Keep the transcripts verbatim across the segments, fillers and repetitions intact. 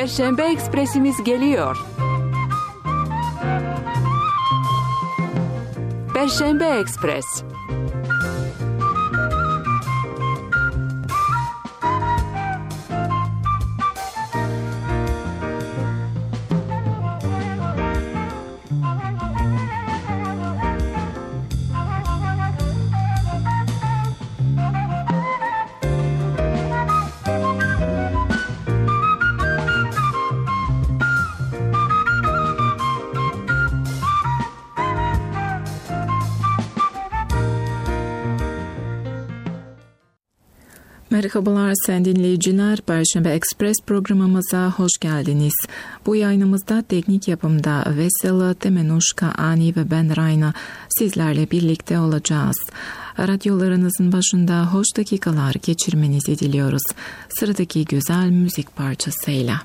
Perşembe Ekspresimiz geliyor. Perşembe Ekspres. Merhabalar sayın dinleyiciler, Perşembe Ekspres programımıza hoş geldiniz. Bu yayınımızda teknik yapımda Vesela, Temenuşka, Ani ve ben Rayna sizlerle birlikte olacağız. Radyolarınızın başında hoş dakikalar geçirmenizi diliyoruz. Sıradaki güzel müzik parçasıyla.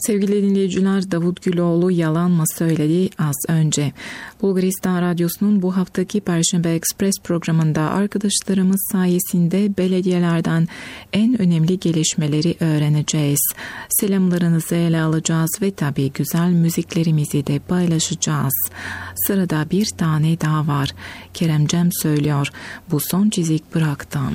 Sevgili dinleyiciler, Davut Güloğlu Yalan mı söyledi az önce. Bulgaristan Radyosu'nun bu haftaki Perşembe Ekspres programında arkadaşlarımız sayesinde belediyelerden en önemli gelişmeleri öğreneceğiz. Selamlarınızı ele alacağız ve tabii güzel müziklerimizi de paylaşacağız. Sırada bir tane daha var. Kerem Cem söylüyor. Bu son çizik bıraktım.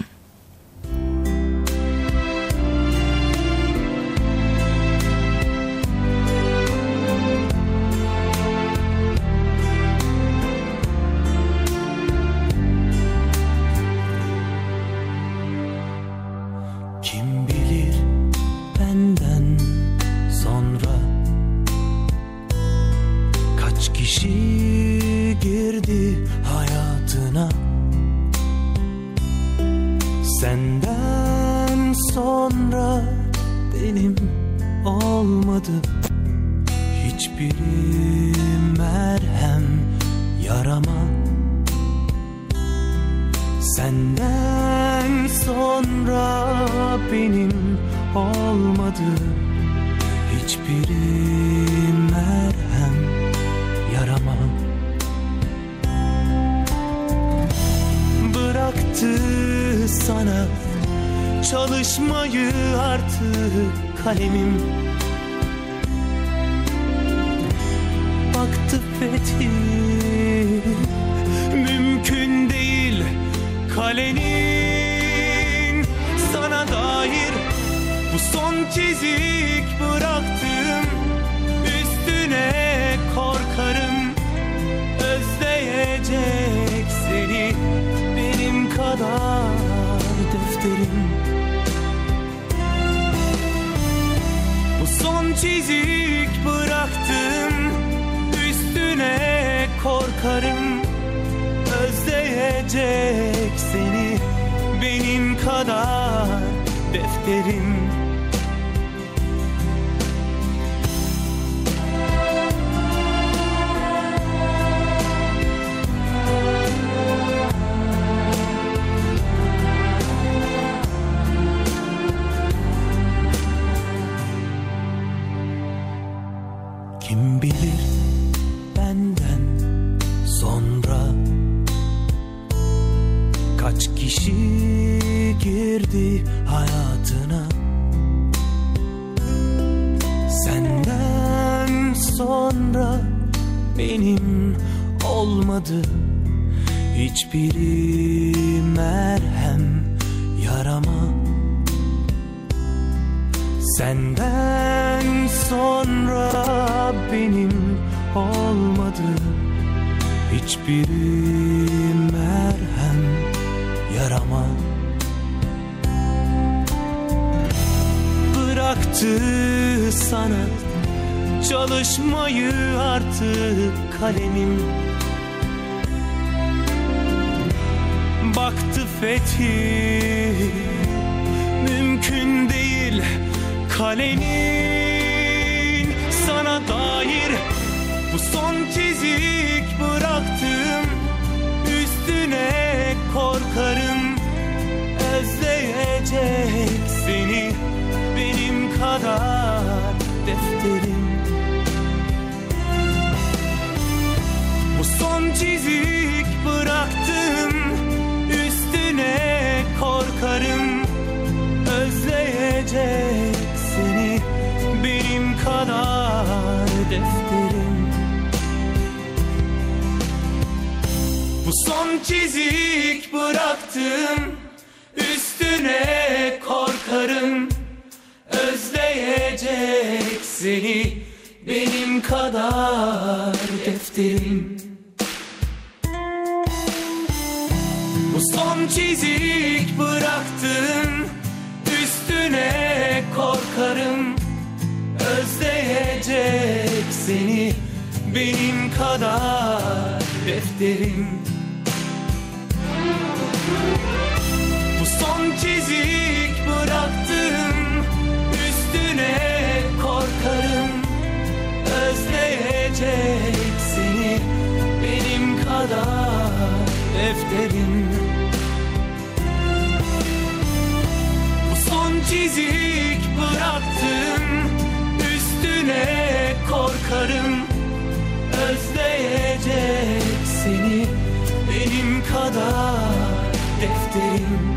Senden sonra benim olmadı hiçbiri merhem yarama. Senden sonra benim olmadı hiçbiri merhem yarama. Bıraktı sana çalışmayı artık kalemim. Baktı fethi mümkün değil kalenin sana dair. Bu son çizik bıraktım, üstüne korkarım özleyecek seni benim kadar defterim. Bu son çizik bıraktım, üstüne korkarım özleyecek seni benim kadar defterim. Kim bilir benden sonra kaç kişi girdi hayatına. Senden sonra benim olmadı hiçbiri merhem yarama. Senden sonra benim olmadı hiçbiri merhem yarama. Bıraktı sana çalışmayı artık kalemim. Baktı fethi mümkün değil kalenin sana dair. Bu son çizik bıraktım, üstüne korkarım özleyecek seni benim kadar defterim. Bu son çizik bıraktım, üstüne korkarım özleyecek seni benim kadar defterim. Bu son çizik bıraktım, üstüne korkarım özleyecek seni benim kadar defterim. Bu son çizik bıraktım, üstüne korkarım özleyecek seni benim kadar defterim. Bu son çizik bıraktım, üstüne korkarım özleyecek seni benim kadar defterim. Bu son çizik bıraktım, üstüne bakarım, özleyecek seni benim kadar defterim.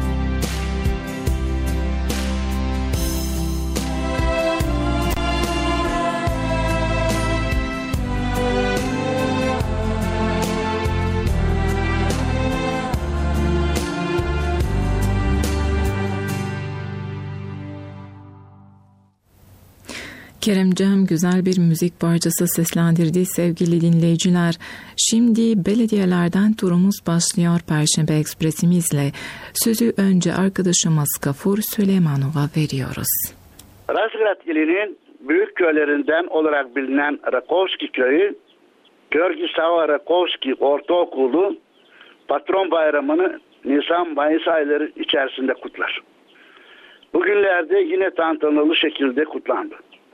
Kerem Cem güzel bir müzik parçası seslendirdi sevgili dinleyiciler. Şimdi belediyelerden turumuz başlıyor Perşembe Ekspresimizle. Sözü önce arkadaşımız Gafur Süleymanov'a veriyoruz. Razgrad ilinin büyük köylerinden olarak bilinen Rakovski köyü, Görgü Sava Rakovski Ortaokulu patron bayramını Nisan-Mayıs ayları içerisinde kutlar. Bugünlerde yine tantanalı şekilde kutlandı.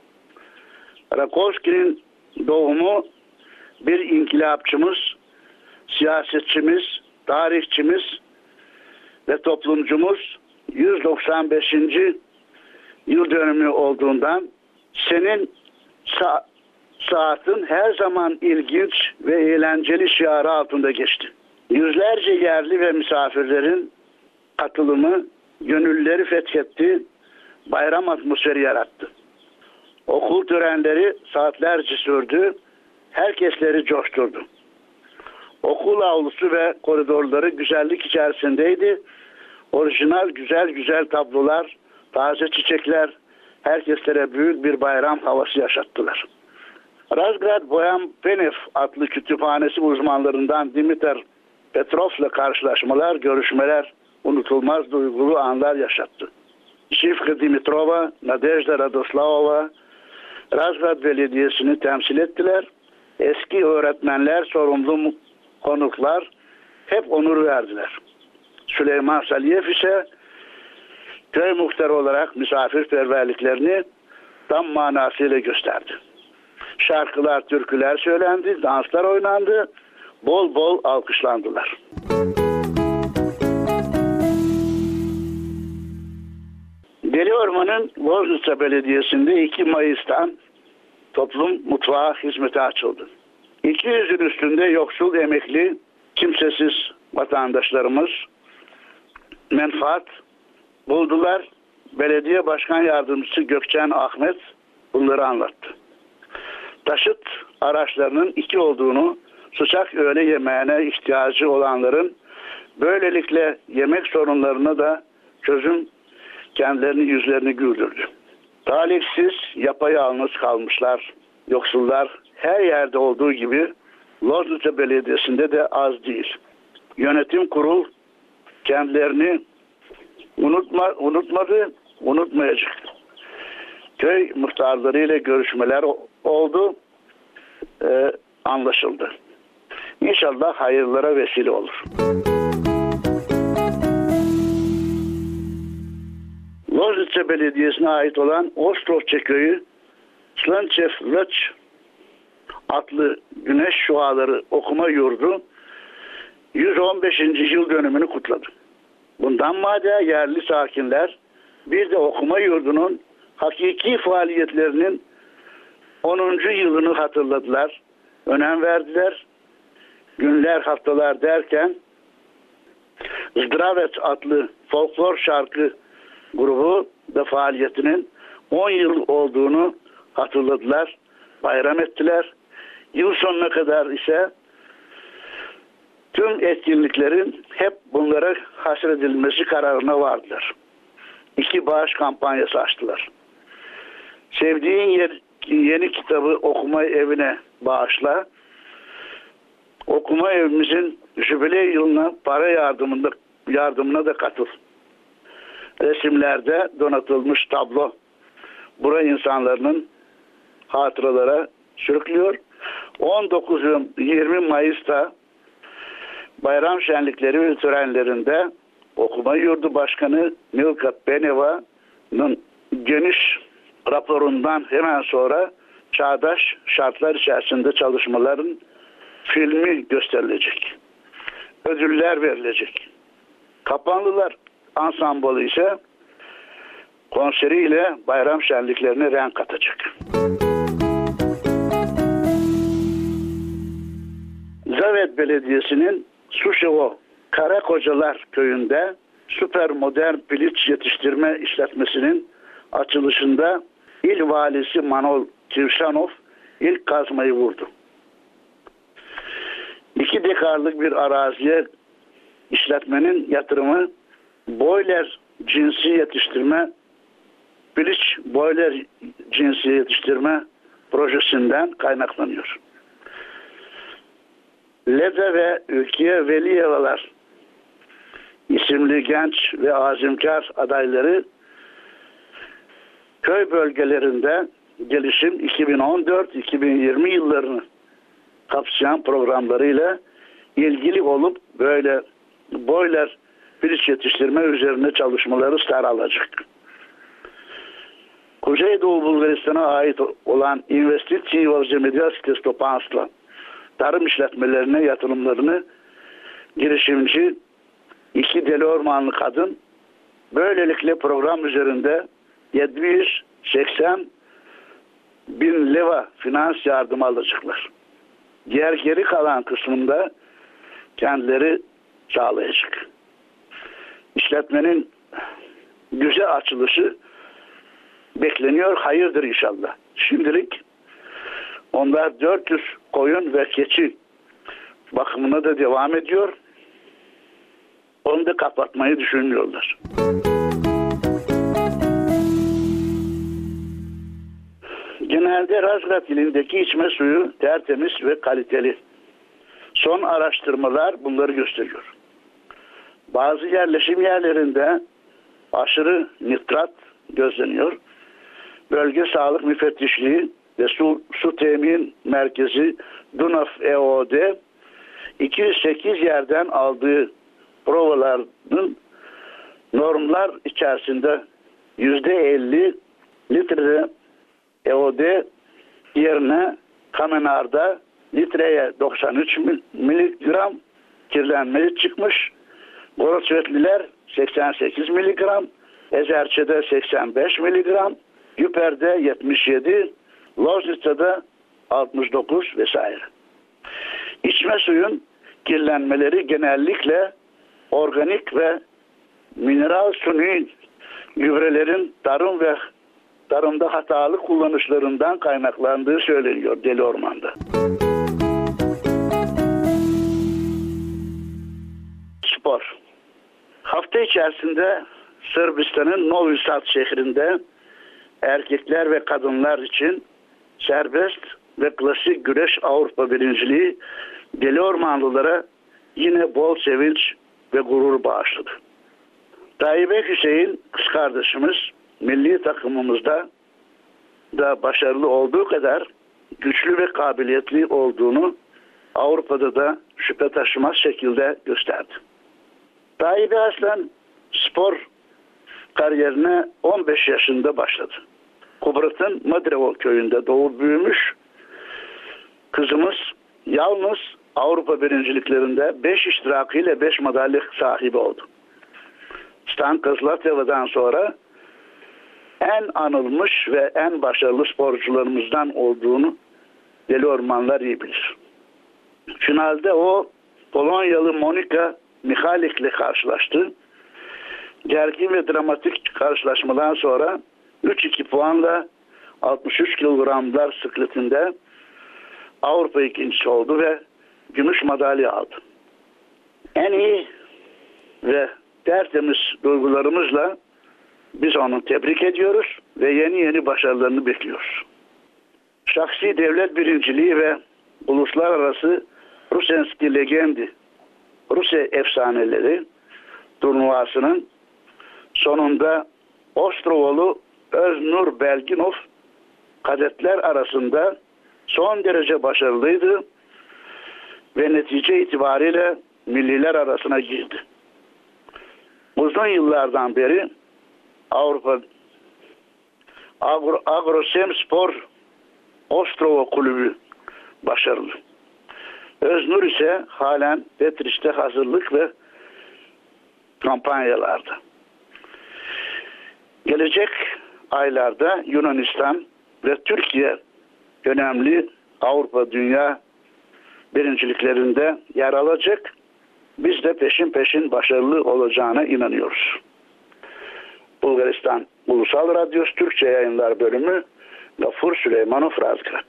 Rakovski'nin doğumu bir inkılapçımız, siyasetçimiz, tarihçimiz ve toplumcumuz yüz doksan beşinci yıl dönümü olduğundan senin sa- saatin her zaman ilginç ve eğlenceli şiarı altında geçti. Yüzlerce yerli ve misafirlerin katılımı gönülleri fethetti, bayram atmosferi yarattı. Okul törenleri saatlerce sürdü, herkesleri coşturdu. Okul avlusu ve koridorları güzellik içerisindeydi. Orijinal güzel güzel tablolar, taze çiçekler herkeslere büyük bir bayram havası yaşattılar. Razgrad Boyan Penev adlı kütüphanesi uzmanlarından Dimitar Petrov'la karşılaşmalar, görüşmeler unutulmaz duygulu anlar yaşattı. Şifka Dimitrova, Nadejda Radoslavova Razgrad Belediyesi'ni temsil ettiler. Eski öğretmenler, sorumlu konuklar hep onur verdiler. Süleyman Saliyev ise köy muhtarı olarak misafirperverliklerini tam manasıyla gösterdi. Şarkılar, türküler söylendi, danslar oynandı, bol bol alkışlandılar. Deli Orman'ın Loznica Belediyesi'nde iki Mayıs'tan toplum mutfağı hizmete açıldı. iki yüzün üstünde yoksul, emekli, kimsesiz vatandaşlarımız menfaat buldular. Belediye Başkan Yardımcısı Gökçen Ahmet bunları anlattı. Taşıt araçlarının iki olduğunu, sıcak öğle yemeğine ihtiyacı olanların böylelikle yemek sorunlarına da çözüm kendilerini yüzlerini güldürdü. Talihsiz, yapayalnız kalmışlar, yoksullar her yerde olduğu gibi Loznica Belediyesi'nde de az değil. Yönetim kurul kendilerini unutma, unutmadı, unutmayacak. Köy muhtarlarıyla görüşmeler oldu, e, anlaşıldı. İnşallah hayırlara vesile olur. Loznica Belediyesi'ne ait olan Ostrovçe Köyü Slançev Löç adlı Güneş Şuaları okuma yurdu yüz on beşinci yıl dönümünü kutladı. Bundan madde yerli sakinler bir de okuma yurdunun hakiki faaliyetlerinin onuncu yılını hatırladılar, önem verdiler. Günler, haftalar derken Zdravet adlı folklor şarkı grubu da faaliyetinin on yıl olduğunu hatırladılar, bayram ettiler. Yıl sonuna kadar ise tüm etkinliklerin hep bunlara hasredilmesi kararına vardılar. İki bağış kampanyası açtılar. Sevdiğin yer, yeni kitabı okuma evine bağışla. Okuma evimizin jübile yılına para yardımında, yardımına da katıl. Resimlerde donatılmış tablo bura insanların hatıralara sürüklüyor. on dokuz yirmi Mayıs'ta bayram şenlikleri ve törenlerinde okuma yurdu başkanı Milka Peneva'nın geniş raporundan hemen sonra çağdaş şartlar içerisinde çalışmaların filmi gösterilecek. Ödüller verilecek. Kapanlılar ansamblı ise konseriyle bayram şenliklerine renk katacak. Zavet Belediyesi'nin Suşevo Karakocalar köyünde süper modern piliç yetiştirme işletmesinin açılışında İl Valisi Manol Kivşanov ilk kazmayı vurdu. İki dekarlık bir araziye işletmenin yatırımı boiler cinsi yetiştirme, piliç boiler cinsi yetiştirme projesinden kaynaklanıyor. Lede ve Ülkiye Veliyevalar isimli genç ve azimkar adayları köy bölgelerinde gelişim iki bin on dört iki bin yirmi yıllarını kapsayan programlarıyla ilgili olup böyle boiler piliç yetiştirme üzerine çalışmaları sıralacak. Kuzeydoğu Bulgaristan'a ait olan Investitsiya Zemlyadelske Stopanstva tarım işletmelerine yatırımlarını girişimci iki deli ormanlı kadın böylelikle program üzerinde yedi yüz seksen bin leva finans yardımı alacaklar. Diğer geri kalan kısmında kendileri sağlayacak. İşletmenin güzel açılışı bekleniyor. Hayırdır inşallah. Şimdilik onlar dört yüz koyun ve keçi bakımına da devam ediyor. Onu da kapatmayı düşünmüyorlar. Genelde Razgrad ilindeki içme suyu tertemiz ve kaliteli. Son araştırmalar bunları gösteriyor. Bazı yerleşim yerlerinde aşırı nitrat gözleniyor. Bölge Sağlık Müfettişliği ve Su, Su Temin Merkezi Dunav E O D iki yüz sekiz yerden aldığı provaların normlar içerisinde yüzde elli litre E O D yerine Kamenar'da litreye doksan üç miligram kirlenme çıkmış. Gorosvetliler seksen sekiz miligram, Ezerçe'de seksen beş miligram, Güper'de yetmiş yedi, Loznica'da altmış dokuz vesaire. İçme suyun kirlenmeleri genellikle organik ve mineral suni gübrelerin tarım ve tarımda hatalı kullanışlarından kaynaklandığı söyleniyor Deli Orman'da. Spor. Hafta içerisinde Sırbistan'ın Novi Sad şehrinde erkekler ve kadınlar için serbest ve klasik güreş Avrupa birinciliği Deli Ormanlılara yine bol sevinç ve gurur bağışladı. Tayyip Hüseyin kız kardeşimiz milli takımımızda da başarılı olduğu kadar güçlü ve kabiliyetli olduğunu Avrupa'da da şüphe taşımaz şekilde gösterdi. Tayyip Aslan spor kariyerine on beş yaşında başladı. Kubrat'ın Madrevo köyünde doğup büyümüş. Kızımız yalnız Avrupa birinciliklerinde beş iştirakıyla beş madalya sahibi oldu. Stanka Zlateva'dan sonra en anılmış ve en başarılı sporcularımızdan olduğunu Deli Ormanlar iyi bilir. Finalde o Polonyalı Monika Michalik ile karşılaştı. Gergin ve dramatik karşılaşmadan sonra üç iki puanla altmış üç kilogramlar sıkletinde Avrupa ikincisi oldu ve gümüş madalya aldı. En iyi ve tertemiz duygularımızla biz onu tebrik ediyoruz ve yeni yeni başarılarını bekliyoruz. Şahsi devlet birinciliği ve uluslararası Rusenski Legendi, Rusya efsaneleri turnuvasının sonunda Ostrovolu Öznur Belginov kadetler arasında son derece başarılıydı ve netice itibariyle milliler arasına girdi. Uzun yıllardan beri Avrupa Agro, Agrosem Spor Ostrova Kulübü başarılı. Öznur ise halen Petriç'te hazırlık ve kampanyalarda. Gelecek aylarda Yunanistan ve Türkiye önemli Avrupa Dünya birinciliklerinde yer alacak. Biz de peşin peşin başarılı olacağına inanıyoruz. Bulgaristan Ulusal Radyosu Türkçe Yayınlar Bölümü, Gafur Süleymanov, Razgrad.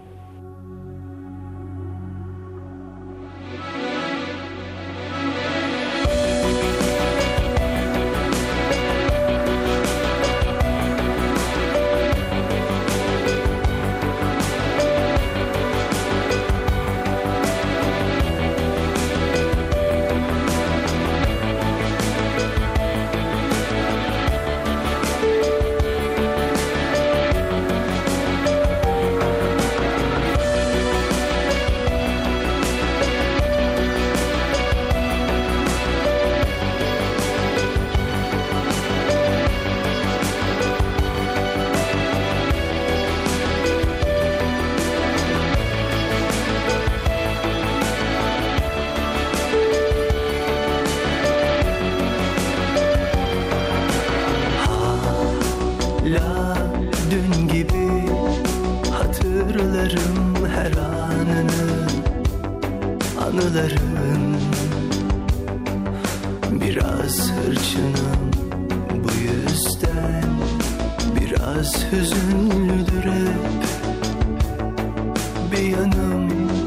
Anıların biraz hırçınım, bu yüzden biraz hüzünlüdür hep bir yanım.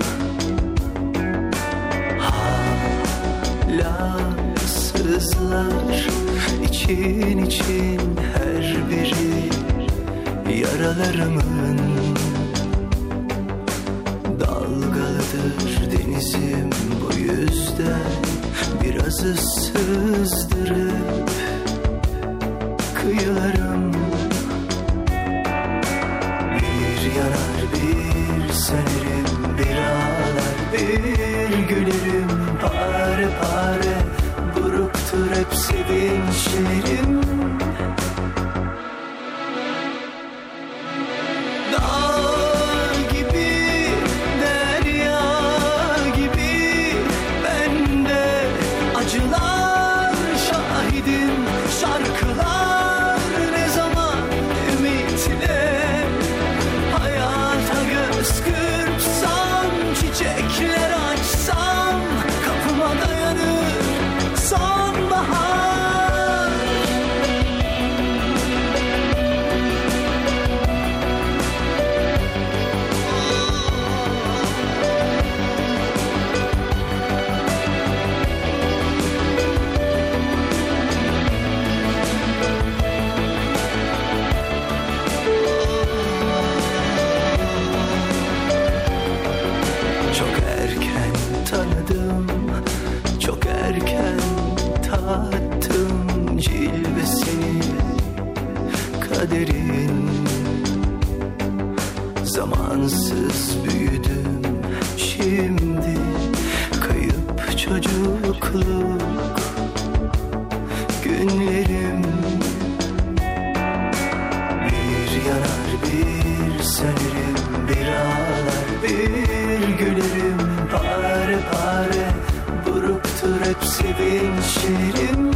Hala sızlar için için her biri yaralarımın. Dalgalıdır denizim, bu yüzden biraz ıssızdırıp kıyılarım. Bir yanar bir sönerim, bir ağlar bir gülerim. Pare pare buruktur hep sevinçlerim. Zamansız büyüdüm şimdi, kayıp çocukluk günlerim. Bir yanar bir sönerim, bir ağlar bir gülerim. Pare pare buruktur hep sevinçlerim.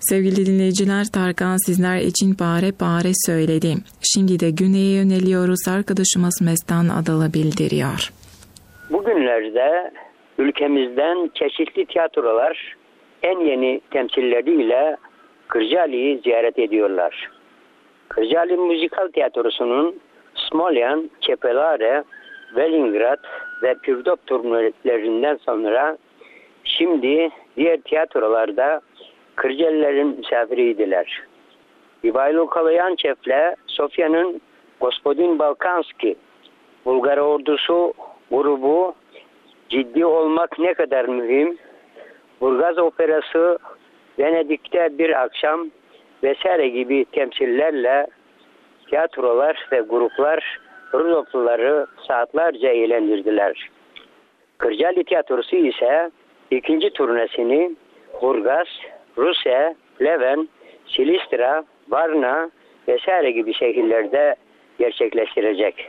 Sevgili dinleyiciler, Tarkan sizler için pare pare söyledi. Şimdi de güneye yöneliyoruz. Arkadaşımız Mestan Adalı bildiriyor. Bugünlerde ülkemizden çeşitli tiyatrolar en yeni temsilleriyle Kırcaali'yi ziyaret ediyorlar. Kırcaali Müzikal Tiyatrosu'nun Smolyan, Çepelare, Velingrad ve Pürdop turnelerinden sonra şimdi diğer tiyatrolarda Kırcaalilerin misafiriydiler. İvailo Kaloyançev'le Sofya'nın Gospodin Balkanski Bulgar ordusu grubu ciddi olmak ne kadar mühim, Burgaz Operası, Venedik'te bir akşam vesaire gibi temsillerle tiyatrolar ve gruplar Rudolfluları saatlerce eğlendirdiler. Kırcaali Tiyatrosu ise ikinci turnesini Burgaz, Rusya, Leven, Silistra, Varna vesaire gibi şehirlerde gerçekleştirecek.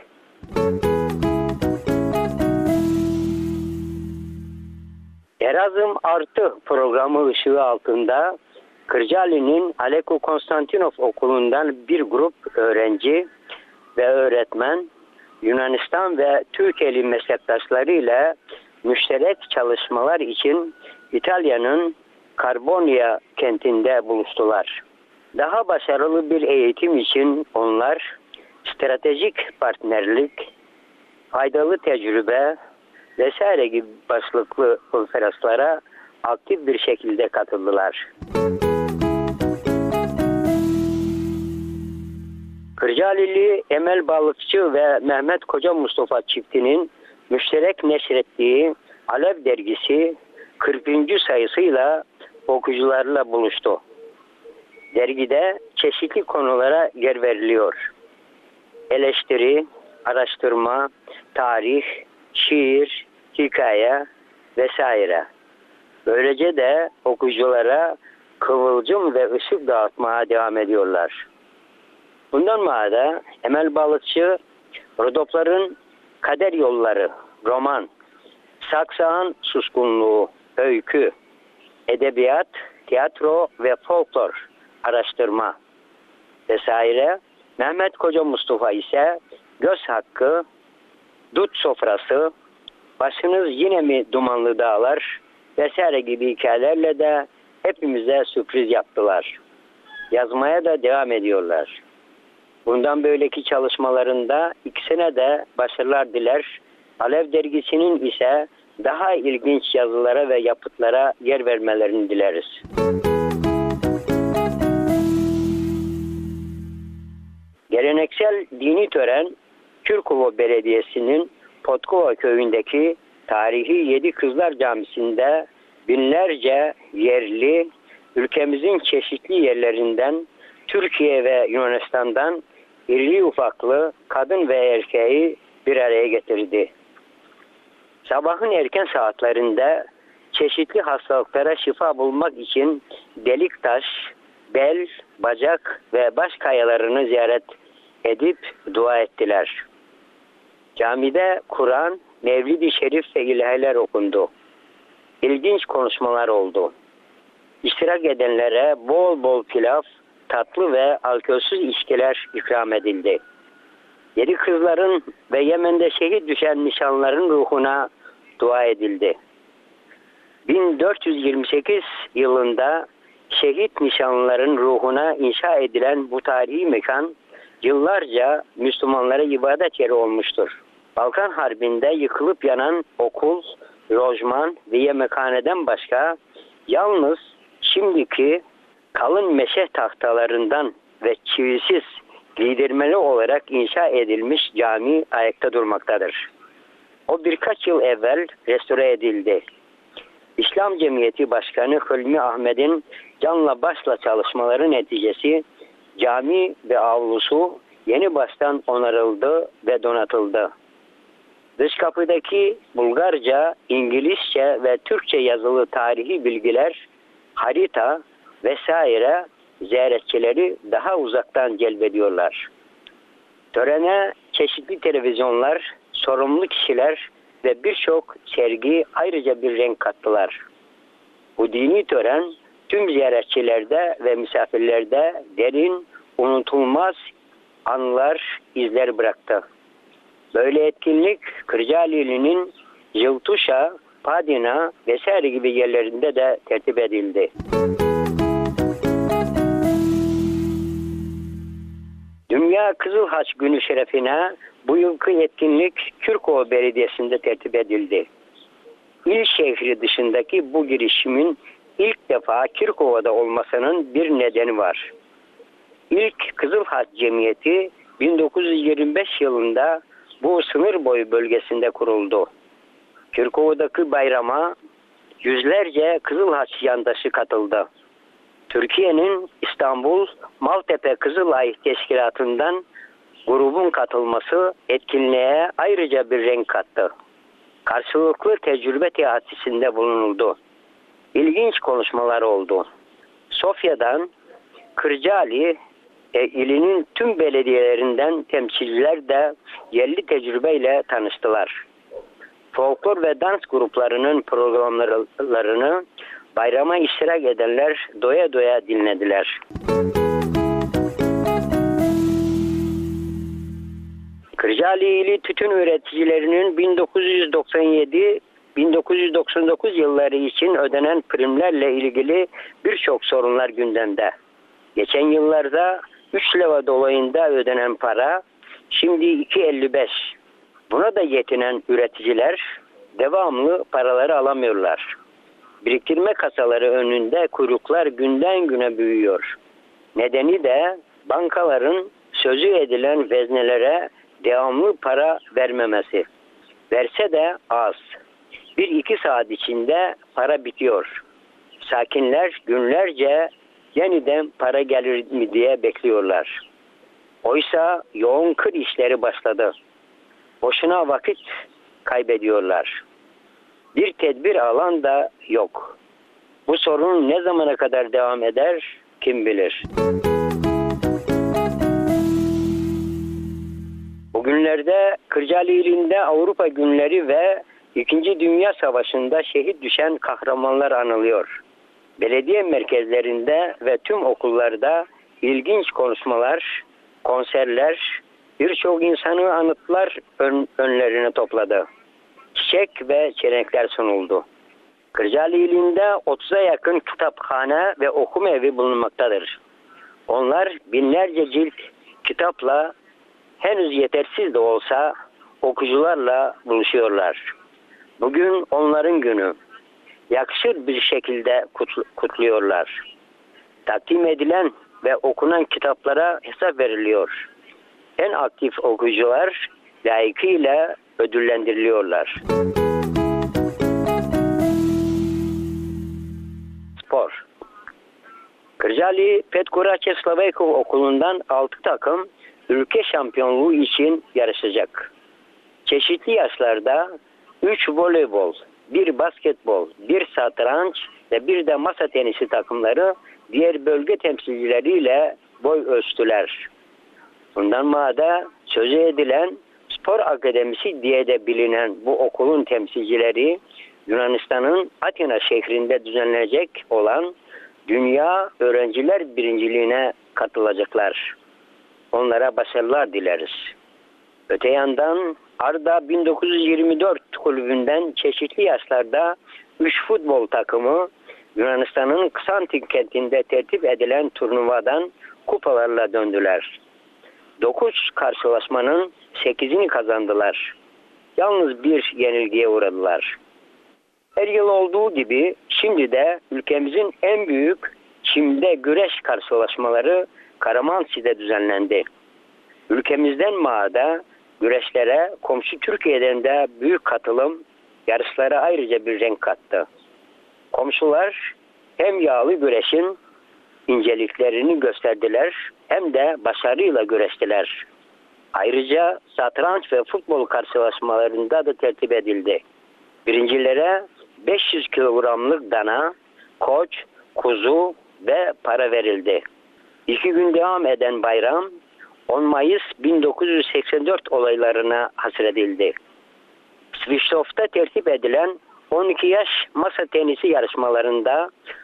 Erasmus Artı programı ışığı altında Kırcaali'nin Aleko Konstantinov Okulu'ndan bir grup öğrenci ve öğretmen Yunanistan ve Türkiye'li meslektaşlarıyla müşterek çalışmalar için İtalya'nın Carbonia kentinde buluştular. Daha başarılı bir eğitim için onlar stratejik partnerlik, faydalı tecrübe vesaire gibi başlıklı konferanslara aktif bir şekilde katıldılar. Kırcaalili Emel Balıkçı ve Mehmet Koca Mustafa çiftinin müşterek neşrettiği Alev dergisi kırkıncı sayısıyla okuyucularla buluştu. Dergide çeşitli konulara yer veriliyor. Eleştiri, araştırma, tarih, şiir, hikaye vesaire. Böylece de okuyuculara kıvılcım ve ışık dağıtmaya devam ediyorlar. Bundan mağada Emel Balıkçı, Rodopların Kader Yolları, roman, Saksağın Suskunluğu, öykü, edebiyat, tiyatro ve folklor, araştırma vesaire. Mehmet Koca Mustafa ise Göz Hakkı, Dut Sofrası, Başınız Yine Mi Dumanlı Dağlar vesaire gibi hikayelerle de hepimize sürpriz yaptılar. Yazmaya da devam ediyorlar. Bundan böyleki çalışmalarında ikisine de başarılar diler. Alev dergisinin ise daha ilginç yazılara ve yapıtlara yer vermelerini dileriz. Geleneksel dini tören Kürkova Belediyesi'nin Potkova köyündeki tarihi Yedi Kızlar Camisi'nde binlerce yerli, ülkemizin çeşitli yerlerinden, Türkiye ve Yunanistan'dan irili ufaklı kadın ve erkeği bir araya getirdi. Sabahın erken saatlerinde çeşitli hastalıklara şifa bulmak için Deliktaş, bel, bacak ve baş kayalarını ziyaret edip dua ettiler. Camide Kur'an, Mevlid-i Şerif ve ilahiler okundu. İlginç konuşmalar oldu. İştirak edenlere bol bol pilav, tatlı ve alkolsüz içkiler ikram edildi. Yedi kızların ve Yemen'de şehit düşen nişanların ruhuna dua edildi. bin dört yüz yirmi sekiz yılında şehit nişanlıların ruhuna inşa edilen bu tarihi mekan yıllarca Müslümanlara ibadet yeri olmuştur. Balkan Harbi'nde yıkılıp yanan okul, lojman ve yemekhaneden başka yalnız şimdiki kalın meşe tahtalarından ve çivisiz giydirmeli olarak inşa edilmiş cami ayakta durmaktadır. O birkaç yıl evvel restore edildi. İslam Cemiyeti Başkanı Hülmi Ahmet'in canla başla çalışmaları neticesi cami ve avlusu yeni baştan onarıldı ve donatıldı. Dış kapıdaki Bulgarca, İngilizce ve Türkçe yazılı tarihi bilgiler, harita vesaire ziyaretçileri daha uzaktan celbediyorlar. Törene çeşitli televizyonlar, sorumlu kişiler ve birçok sergi ayrıca bir renk kattılar. Bu dini tören tüm ziyaretçilerde ve misafirlerde derin, unutulmaz anılar, izler bıraktı. Böyle etkinlik Kırcaali'nin Yıltuşa, Padina vesaire gibi yerlerinde de tertip edildi. Dünya Kızıl Haç Günü şerefine bu yılki etkinlik Kürkova Belediyesi'nde tertip edildi. İl şehri dışındaki bu girişimin ilk defa Kürkova'da olmasının bir nedeni var. İlk Kızıl Haç Cemiyeti bin dokuz yüz yirmi beş yılında bu sınır boyu bölgesinde kuruldu. Kürkova'daki bayrama yüzlerce Kızıl Haç yandaşı katıldı. Türkiye'nin İstanbul Maltepe Kızılay Teşkilatı'ndan grubun katılması etkinliğe ayrıca bir renk kattı. Karşılıklı tecrübe teatisinde bulunuldu. İlginç konuşmalar oldu. Sofya'dan Kırcaali e, ilinin tüm belediyelerinden temsilciler de yerli tecrübeyle tanıştılar. Folklor ve dans gruplarının programlarını bayrama iştirak edenler doya doya dinlediler. Kırcaali ili tütün üreticilerinin bin dokuz yüz doksan yedi bin dokuz yüz doksan dokuz yılları için ödenen primlerle ilgili birçok sorunlar gündemde. Geçen yıllarda üç leva dolayında ödenen para şimdi iki elli beş. Buna da yetinen üreticiler devamlı paraları alamıyorlar. Biriktirme kasaları önünde kuyruklar günden güne büyüyor. Nedeni de bankaların sözü edilen veznelere devamlı para vermemesi. Verse de az. Bir iki saat içinde para bitiyor. Sakinler günlerce yeniden para gelir mi diye bekliyorlar. Oysa yoğun kır işleri başladı. Boşuna vakit kaybediyorlar. Bir tedbir alan da yok. Bu sorun ne zamana kadar devam eder kim bilir. Bugünlerde Kırcaali ilinde Avrupa Günleri ve İkinci Dünya Savaşı'nda şehit düşen kahramanlar anılıyor. Belediye merkezlerinde ve tüm okullarda ilginç konuşmalar, konserler, birçok insanı anıtlar ön, önlerine topladı. Çiçek ve çelenkler sunuldu. Kırcaali ilinde otuza yakın kitaphane ve okuma evi bulunmaktadır. Onlar binlerce cilt kitapla henüz yetersiz de olsa okuyucularla buluşuyorlar. Bugün onların günü. Yakışır bir şekilde kutluyorlar. Takdim edilen ve okunan kitaplara hesap veriliyor. En aktif okuyucular layıkıyla ödüllendiriliyorlar. Spor. Kırcaali Petkorace Slavekov Okulu'ndan altı takım ülke şampiyonluğu için yarışacak. Çeşitli yaşlarda üç voleybol, bir basketbol, bir satranç ve bir de masa tenisi takımları diğer bölge temsilcileriyle boy ölçtüler. Bundan mağda sözü edilen Spor Akademisi diye de bilinen bu okulun temsilcileri Yunanistan'ın Atina şehrinde düzenlenecek olan Dünya Öğrenciler Birinciliğine katılacaklar. Onlara başarılar dileriz. Öte yandan Arda bin dokuz yüz yirmi dört kulübünden çeşitli yaşlarda üç futbol takımı Yunanistan'ın Ksantin kentinde tertip edilen turnuvadan kupalarla döndüler. dokuz karşılaşmanın sekizini kazandılar. Yalnız bir yenilgiye uğradılar. Her yıl olduğu gibi şimdi de ülkemizin en büyük çimde güreş karşılaşmaları Karamansi'de düzenlendi. Ülkemizden mağda güreşlere komşu Türkiye'den de büyük katılım yarışlara ayrıca bir renk kattı. Komşular hem yağlı güreşin inceliklerini gösterdiler hem de başarıyla güreştiler. Ayrıca satranç ve futbol karşılaşmalarında da tertip edildi. Birincilere beş yüz kilogramlık dana, koç, kuzu ve para verildi. İki gün devam eden bayram on Mayıs bin dokuz yüz seksen dört olaylarına hasredildi. Sviştov'ta tertip edilen on iki yaş masa tenisi yarışmalarında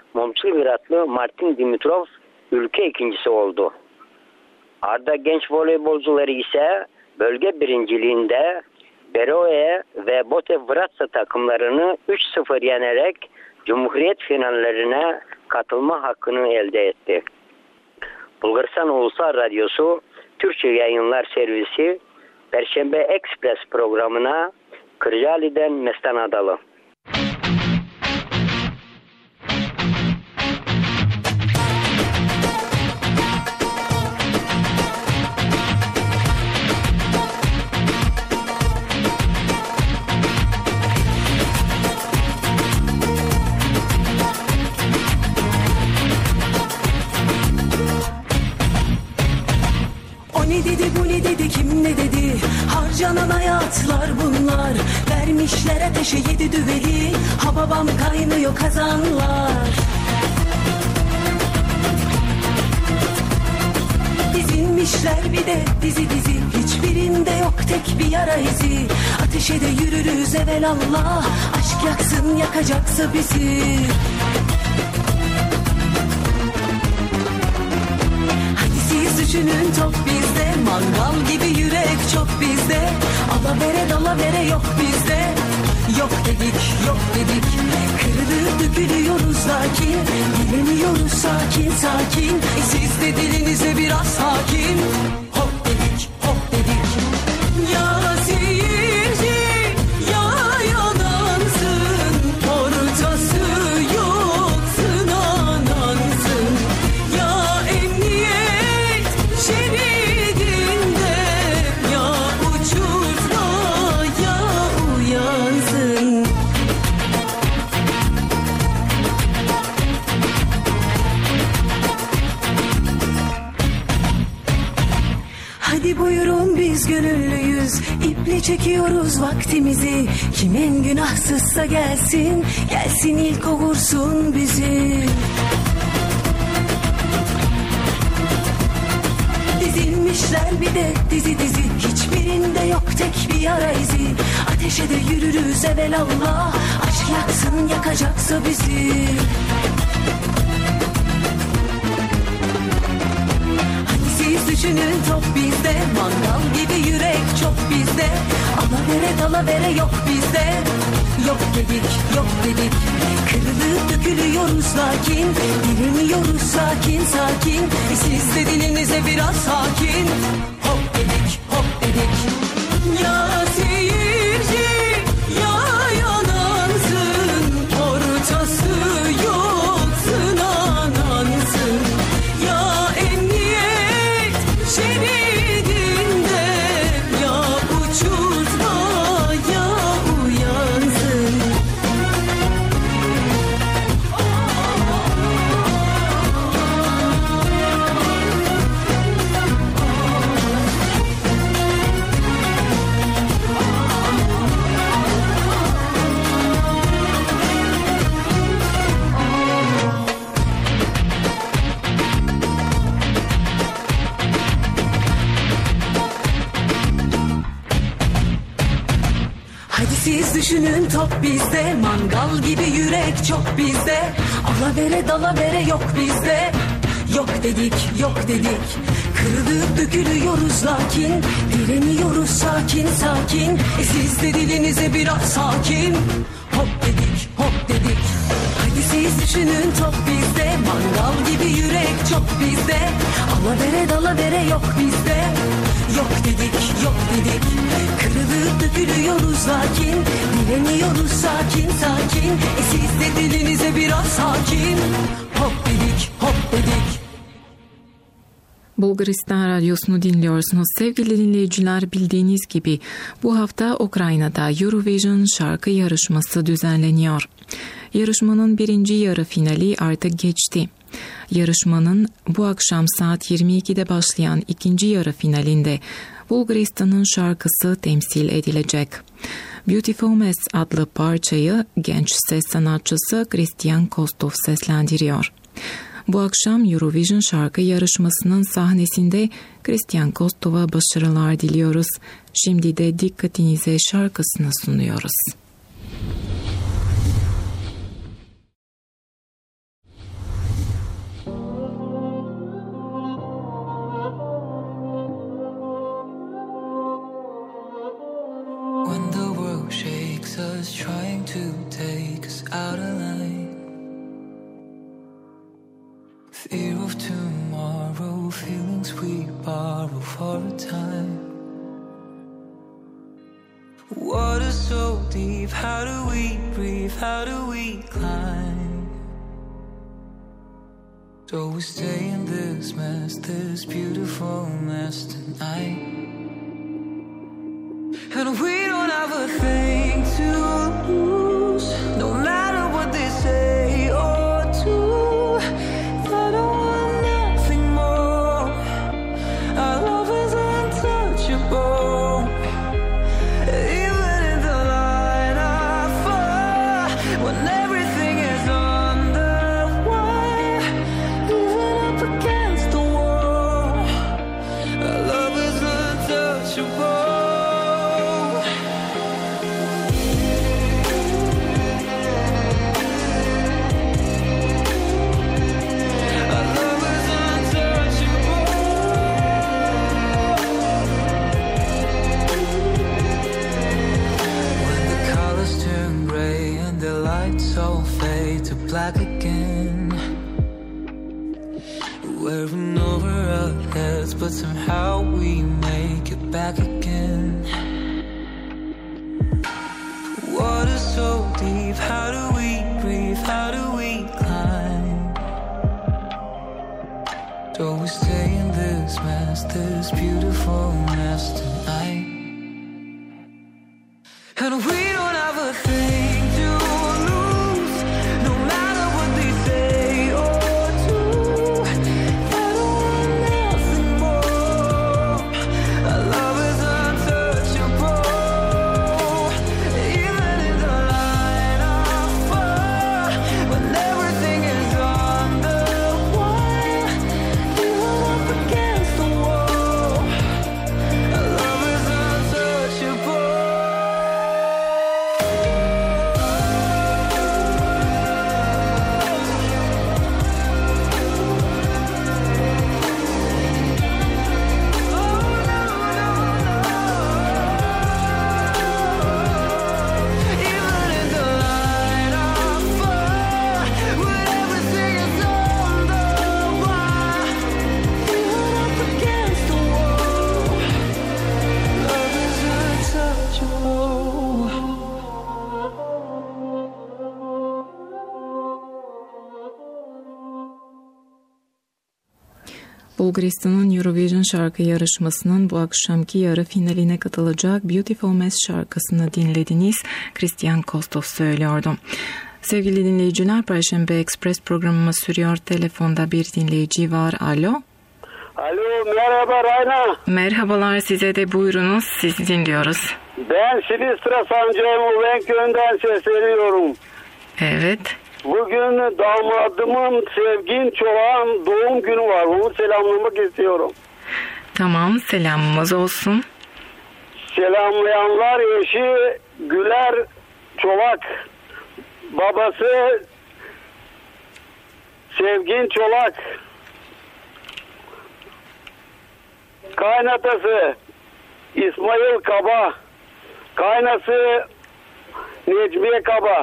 Momçilgradlı Martin Dimitrov ülke ikincisi oldu. Arda genç voleybolcuları ise bölge birinciliğinde Beroe ve Bote Vratsa takımlarını üç sıfır yenerek Cumhuriyet finallerine katılma hakkını elde etti. Bulgaristan Ulusal Radyosu Türkçe Yayınlar Servisi Perşembe Ekspres programına Kırcaali'den Mestan Adalı. Ne dedi bu ne dedi kim ne dedi, harcanan hayatlar bunlar, vermişler ateşe yedi düveli, ha babam kaynıyor kazanlar. Dizilmişler bir de dizi dizi, hiçbirinde yok tek bir yara izi, ateşe de yürürüz evelallah, aşk yaksın yakacaksa bizi. Düşünün top bizde, mangal gibi yürek çok bizde, alavere dalavere yok bizde, yok dedik yok dedik, kırılıp dökülüyoruz lakin, dileniyoruz sakin sakin, e siz de dilinize biraz hakim, hop dedik hop dedik. Ya seyirci ya yalansın, ortası yok sınanansın, ya emniyet şeridinde, ya uçurtma ya uyansın. Hadi buyurun biz gönüllüyüz, iple çekiyoruz vaktimizi, kimin günahsızsa gelsin, gelsin ilk o vursun bizi. Dizilmişler bir de dizi dizi, hiçbirinde yok tek bir yara izi, ateşe de yürürüz evelallah, aşk yaksın yakacaksa bizi. Hadi siz düşünün top bizde, mangal gibi yürek çok bizde, alavere dalavere yok bizde, yok dedik yok dedik, kırılıp dökülüyoruz lakin, dileniyoruz sakin sakin, e siz de dilinize biraz hakim, hop dedik hop dedik. Ya seyirci ya yalansın, ortası yok sınanansın, ya emniyet şeridinde, ya uçurtma ya uyansın. Hadi siz düşünün top bizde, mangal gibi yürek çok bizde, alavere dalavere yok bizde, yok dedik yok dedik, kırılıp dökülüyoruz lakin, direniyoruz sakin sakin, e siz de dilinize biraz hakim, hop dedik hop dedik. Hadi siz düşünün top bizde, mangal gibi yürek çok bizde, alavere dalavere yok bizde, yok dedik yok dedik, kırılıp dökülüyoruz lakin, direniyoruz sakin sakin, e siz de dilinize biraz hakim, hop dedik hop dedik. Bulgaristan Radyosu'nu dinliyorsunuz. Sevgili dinleyiciler, bildiğiniz gibi bu hafta Ukrayna'da Eurovision şarkı yarışması düzenleniyor. Yarışmanın birinci yarı finali artık geçti. Yarışmanın bu akşam saat yirmi ikide başlayan ikinci yarı finalinde Bulgaristan'ın şarkısı temsil edilecek. Beautiful Mess adlı parçayı genç ses sanatçısı Christian Kostov seslendiriyor. Bu akşam Eurovision şarkı yarışmasının sahnesinde Christian Kostov'a başarılar diliyoruz. Şimdi de dikkatinize şarkısını sunuyoruz. out of line. Fear of tomorrow, feelings we borrow for a time. Water so deep, how do we breathe, how do we climb? So we stay in this mess, this beautiful mess tonight. And we don't have a thing to lose, no matter what they say or do. I don't want nothing more. Our love is untouchable. Even in the line of fire, when everything is on the wire, even up against the wall, our love is untouchable. Black again, wearing over our heads, but somehow we make it back again. Water so deep, how do we breathe, how do we climb? So we stay in this mess, this beautiful mess tonight. And we don't have a thing to lose, no matter what they say or do. I don't want nothing more. Our love is untouchable. Even in the line of fire, when everything is on the wire, even up against the wall, our love is untouchable. Bulgaristan'ın Eurovision şarkı yarışmasının bu akşamki yarı finaline katılacak Beautiful Mess şarkısını dinlediniz. Christian Kostov söylüyordu. Sevgili dinleyiciler, Perşembe Express programımız sürüyor. Telefonda bir dinleyici var. Alo. Alo, merhaba Rayna. Merhabalar, size de buyurunuz. Sizi dinliyoruz. Ben Silistra Sancağımı Venköy'den sesleniyorum. Evet. Bugün damadımın Sevgin Çolak'ın doğum günü var. Onu selamlamak istiyorum. Tamam, selamımız olsun. Selamlayanlar eşi Güler Çolak. Babası Sevgin Çolak. Kaynatası İsmail Kaba. Kaynası Necmiye Kaba.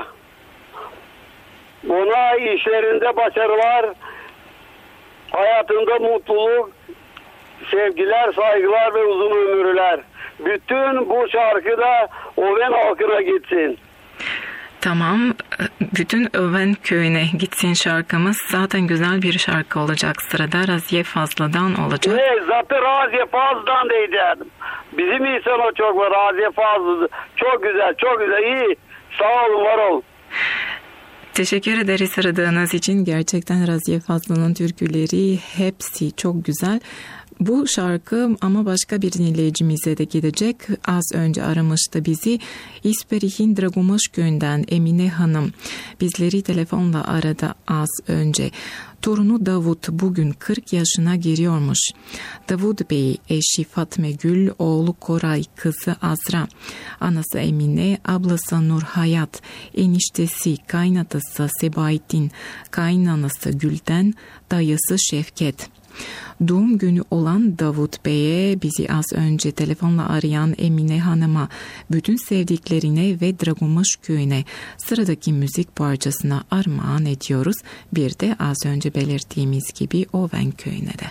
Ona işlerinde başarılar, hayatında mutluluk, sevgiler, saygılar ve uzun ömürler. Bütün bu şarkı da Oven halkına gitsin. Tamam, bütün Öven köyüne gitsin şarkımız. Zaten güzel bir şarkı olacak. Sırada Raziye Fazlı'dan olacak. Evet, zaten Raziye Fazlı'dan diyeceğim. Bizim insan o çok var, Raziye Fazlı. Çok güzel, çok güzel, iyi. Sağ olun, var olun. Teşekkür ederiz aradığınız için. Gerçekten Raziye Fazlı'nın türküleri hepsi çok güzel. Bu şarkı ama başka bir dinleyicimize de gidecek. Az önce aramıştı bizi. İsperihin Dragumaş köyünden Emine Hanım bizleri telefonla aradı az önce. Torunu Davut bugün kırk yaşına giriyormuş. Davut Bey eşi Fatme Gül, oğlu Koray, kızı Azra, anası Emine, ablası Nur Hayat, eniştesi, kaynatası Sebahattin, kaynanası Gülden, dayısı Şevket. Doğum günü olan Davut Bey'e, bizi az önce telefonla arayan Emine Hanım'a, bütün sevdiklerine ve Dragomaş köyüne sıradaki müzik parçasına armağan ediyoruz. Bir de az önce belirttiğimiz gibi Oven köyüne de.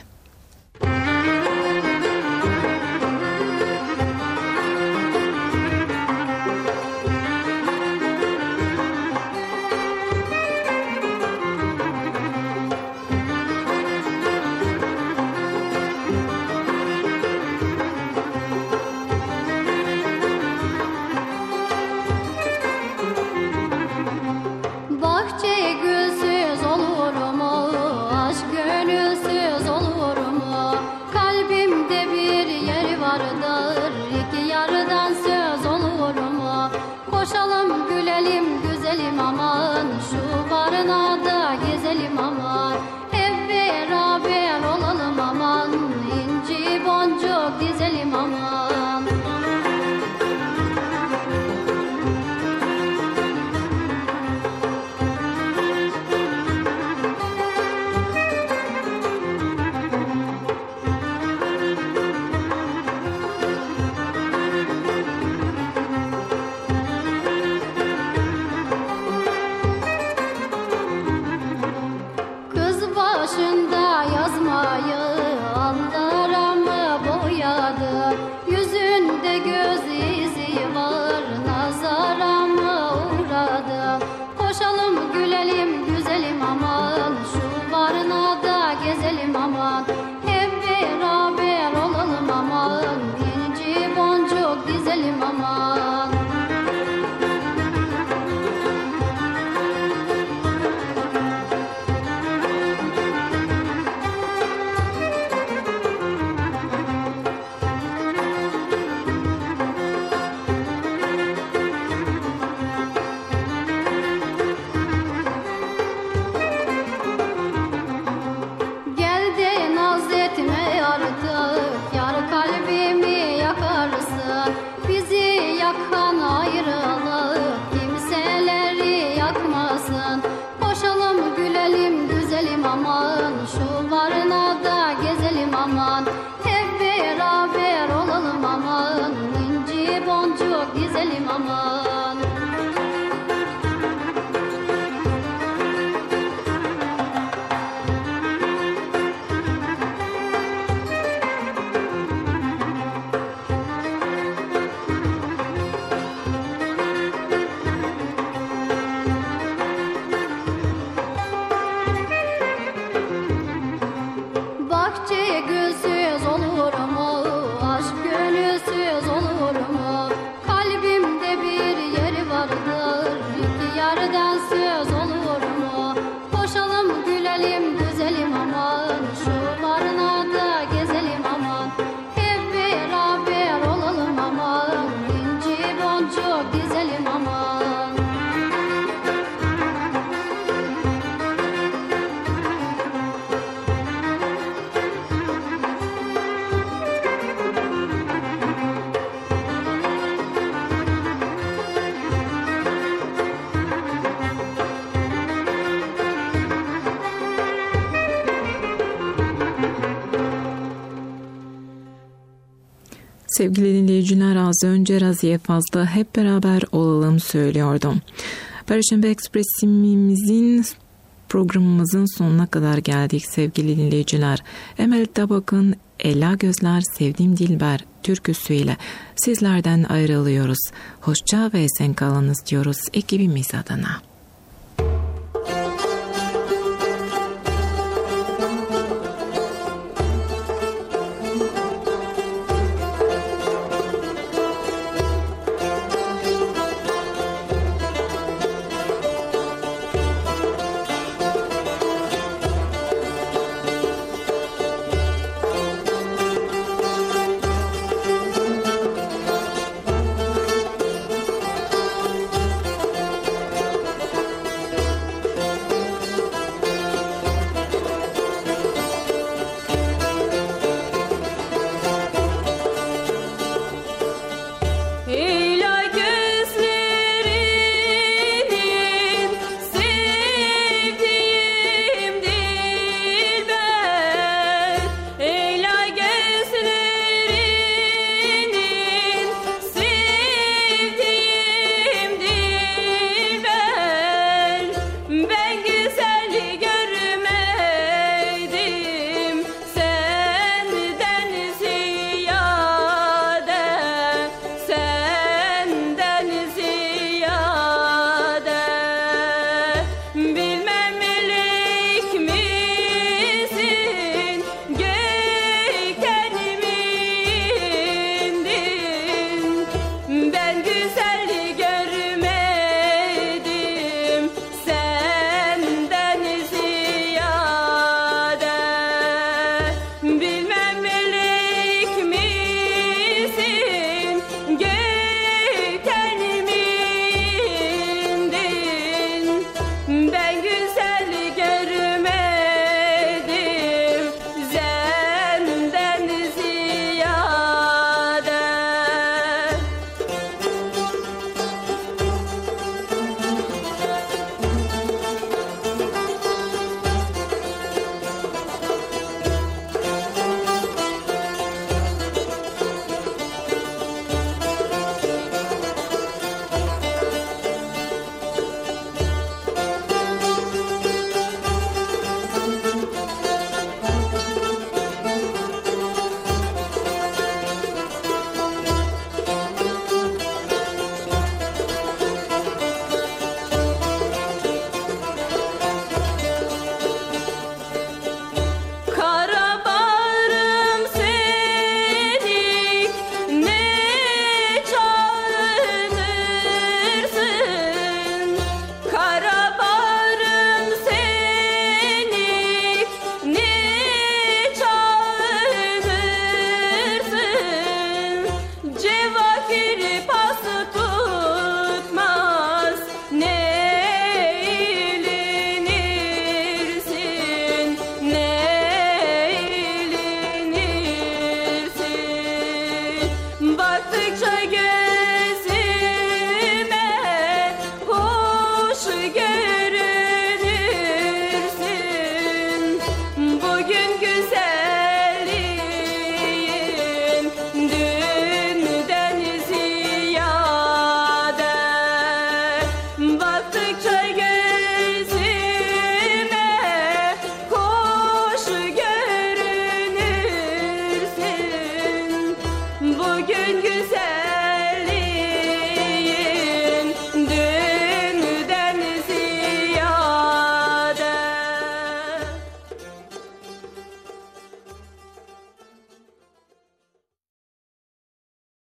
Sevgili dinleyiciler, az önce Raziye Faz'da Hep Beraber Olalım söylüyordum. Perşembe Ekspresimizin programımızın sonuna kadar geldik sevgili dinleyiciler. Emel Tabak'ın Ela Gözler Sevdiğim Dilber türküsüyle sizlerden ayrılıyoruz. Hoşça ve esen kalınız diyoruz ekibimiz adına.